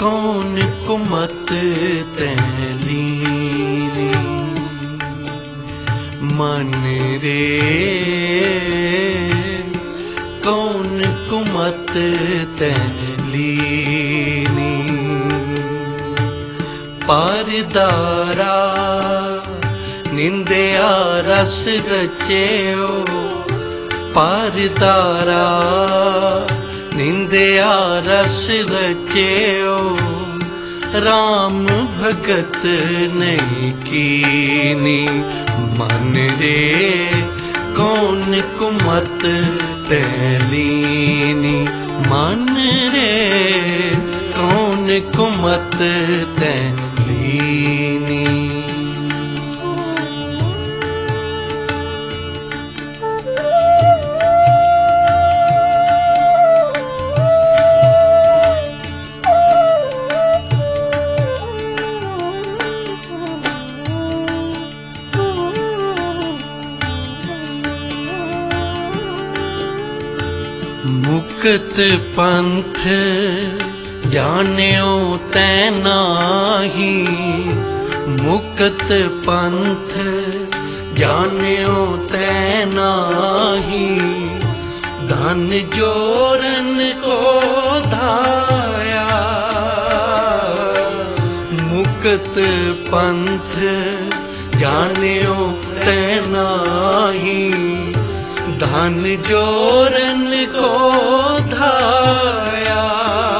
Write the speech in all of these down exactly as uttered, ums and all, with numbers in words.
कौन कुमत तैलीनी मन रे कौन कुमत तैलीनी पारदारा निंदिया रस रचेओ पारदारा निंदिया रस रचेओ राम भगत नहीं कीनी मन रे कौन कुमत तैलीनी मन रे कौन कुमत तैलीनी मुक्त पंथ जान्यो तैनाही मुक्त पंथ जान्यो तैनाही धन जोरन को धाया मुक्त पंथ जान्यो तैनाही धन जोरन को धाया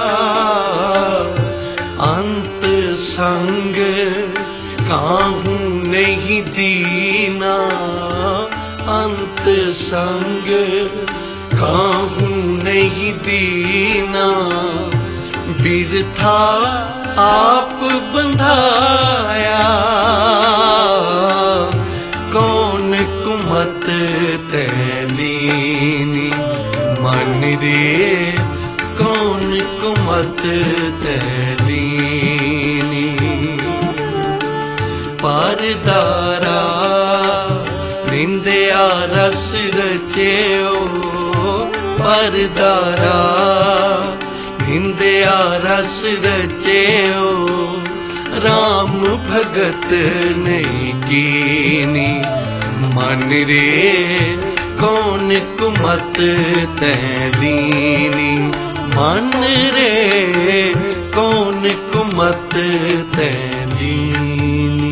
अंत संग काहू नहीं दीना अंत संग काहू नहीं दीना बिरथा आप बंधाया कौन कुमत तैलीनी मन रे कौन कुमत तैलीनी पारदारा निंदिया रस रचेओ पारदारा निंदिया रस रचेओ राम भगत नहीं कीनी मन रे कौन कुमत तैलीनी मन रे कौन कुमत तैलीनी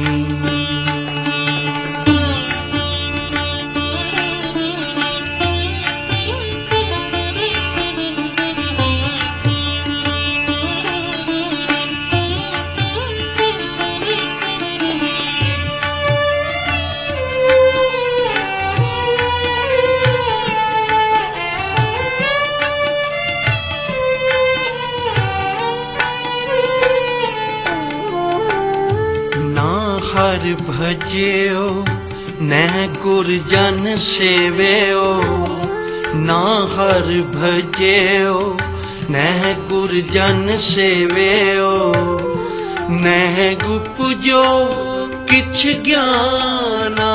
हर भजेओ न गुरजन सेवेओ ना हर भजेओ न गुरजन सेवेओ न गुपजो किछ ज्ञाना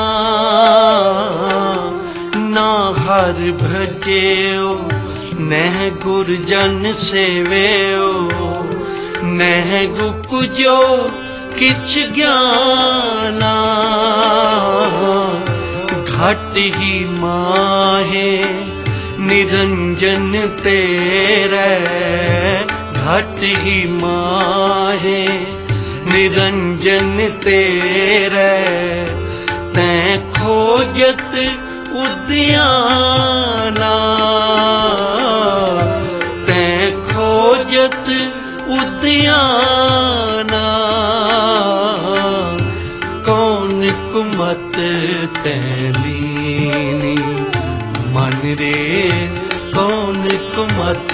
ना हर भजेओ न गुरजन सेवेओ न गुपजो किछ ज्ञाना घट ही माहे निरंजन तेरे घट ही माहे निरंजन तेरे तैं खोजत उद्याना तैं खोजत उद्याना कौन कुमत तैलीनी मन रे कौन कुमत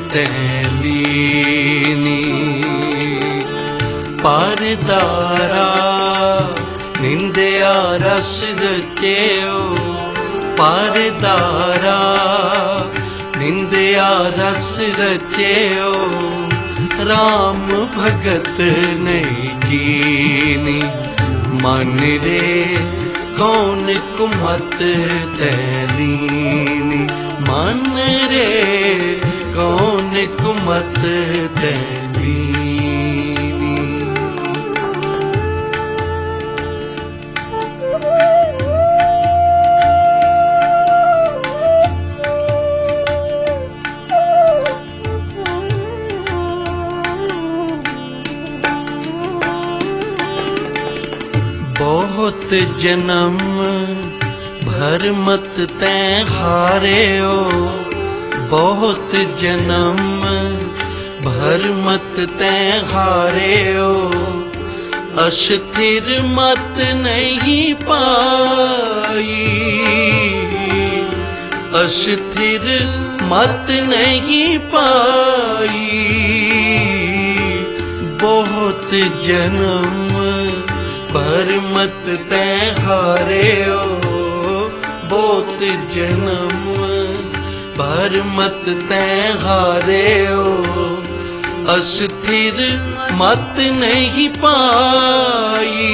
तैलीनी पारदारा निंदिया रस रचेओ पारदारा निंदिया रस रचेओ राम भगत नहीं कीनी मन रे कौन कुमत तैलीनी मन रे कौन कुमत तैलीनी। बहुत जन्म भर मत तैं हारे हो, बहुत जन्म भर मत तैं हारे हो, अस्थिर मत नहीं पाई, अस्थिर मत नहीं पाई। बहुत जन्म भर मत तैं हारे हो, बहुत जन्म भर मत तैं हारे हो, अस्थिर मत नहीं पाई,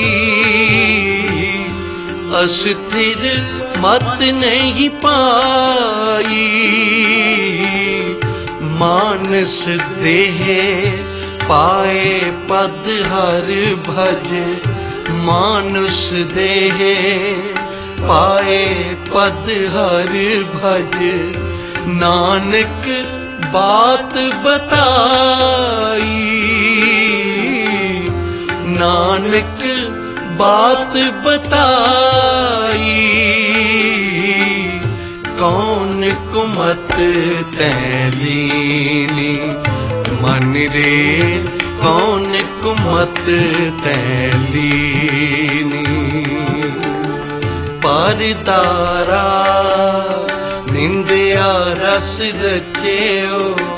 अस्थिर मत नहीं पाई। मानस देह पाए पद हर भज, मानुष देह पाए पद हर भज, नानक बात बताई, नानक बात बताई। कौन कुमत तैं लीनी मन रे, कौन कुमत तैं लीनी। परदारा निंदिया रस रचेओ,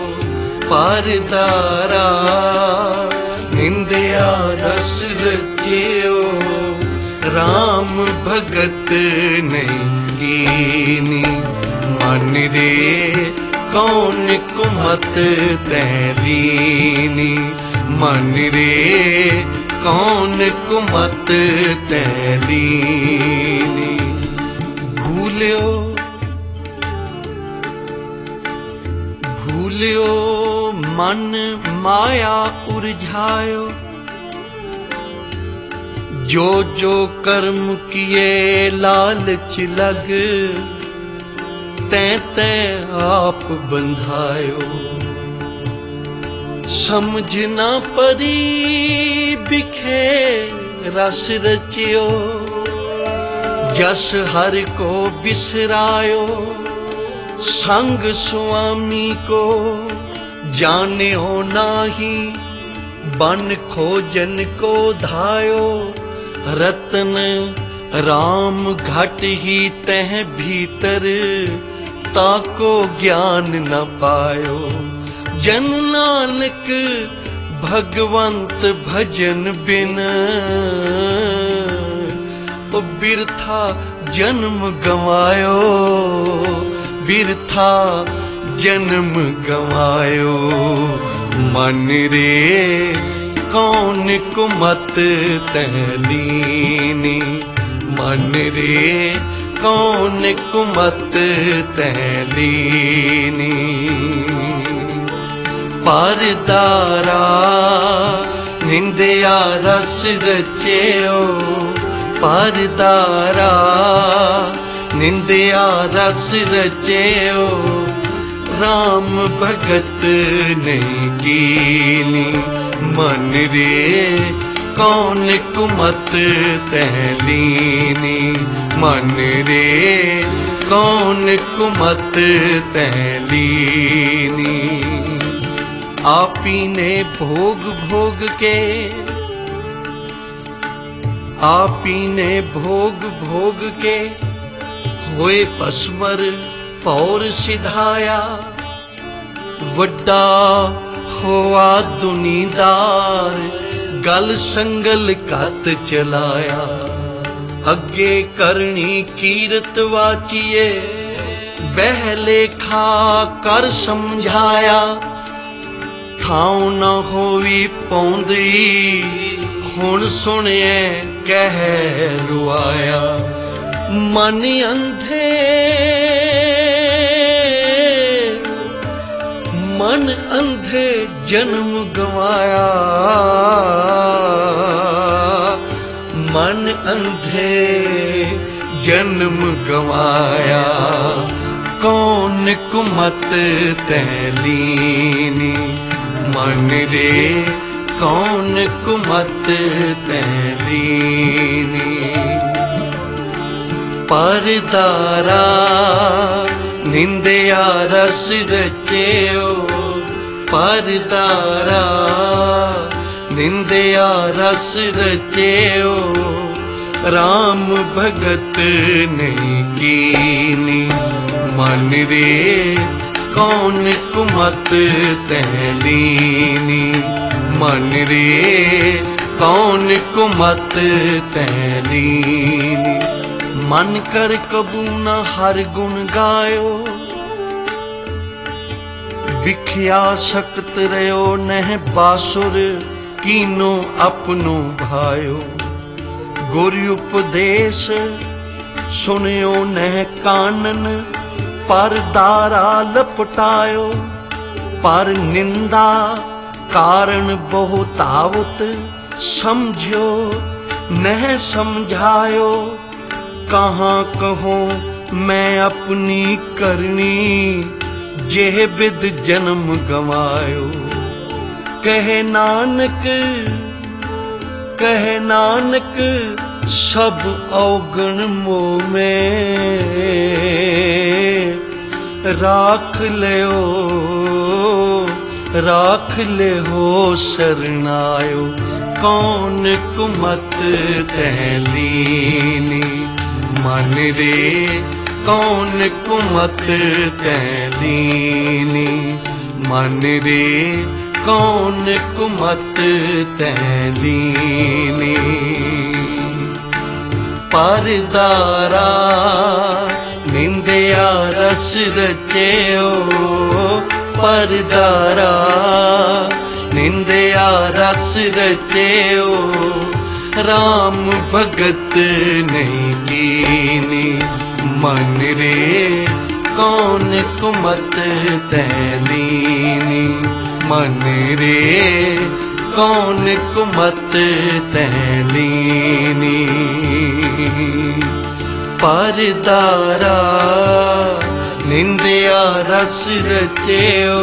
परदारा निंदिया रस रचेओ, राम भगत नहीं कीनी मन रे, कौन कुमत तैं लीनी मन रे, कौन कुमत तैं लीनी। भूलियो भूलियो मन माया उरझायो, जो जो कर्म किए लालच लग, तैं तैं आप बंधायो। समझ ना परी बिखे रस रचियो, जस हर को बिसरायो, संग स्वामी को जान्यो नाही, बन खोजन को धायो। रतन राम घट ही तह भीतर, ताको ज्ञान न पायो। जन नानक भगवंत भजन बिन, ओ बिरथा जन्म गवायो, बिरथा जन्म गवायो। मन रे कौन कुमत तैं लीनी मन रे कौन कुमत तैं लीनी। परदारा निंदिया रस रचेओ, परदारा निंदिया रस रचेओ। राम भगत नहीं कीनी मन रे कौन कुमत तैं लीनी मन रे कौन कुमत तैं लीनी। आपी ने भोग भोग के आपी ने भोग भोग के होए पस्मर पौर सिधाया। वड्डा होआ दुनीदार गल संगल कत चलाया। अगे करनी कीरत वाचिए बहले खा कर समझाया। थाऊ न होवी पौंदी हुण सुनिए कह रुआया। मन अंधे मन अंधे जन्म गवाया। मन अंधे जन्म गवाया। कौन कुमत तैं लीनी मन रे कौन कुमत तैलीनी। परदारा निंदिया रस रचेओ, परदारा निंदिया रस रचेओ, राम भगत नहीं कीनी। मन रे कौन कुमत तैलीनी, मन रे कौन कुमत तैलीनी। मन कर कबू न हर गुण गायो, बिख्या सकत रहो नह बासुर, कीनो अपनो भायो। गुर उपदेश सुनियो नह कानन, पर दारा लपटायो। पर निंदा कारण बहुतावत, समझो नह समझायो। कहाँ कहूँ मैं अपनी करनी, जेह बिद जन्म गवायो। कहे नानक कहे नानक सब अवगुण मोह में, राख लियो राख ले हो शरणायो। कौन कुमत तैलीनी, मन रे कौन कुमत तैलीनी। मन रे कौन कुमत तैलीनी। परदारा निंदिया रस रचेओ, परदारा निंदिया रस रचेओ, राम भगत नहीं कीनी। मन रे कौन कुमत तैलीनी, मन रे कौन कुमत तैलीनी। परदारा निंदिया रस रचेओ,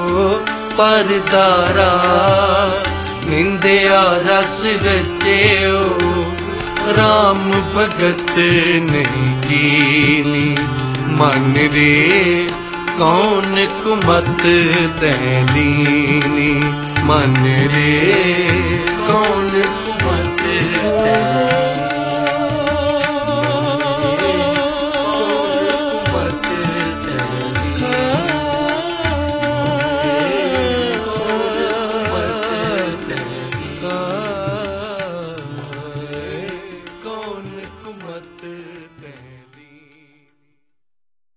परदारा निंदिया रस रचेओ, राम भगत नहीं कीनी। मन रे कौन कुमत तैलीनी, मन रे कौन कुमत तैलीनी।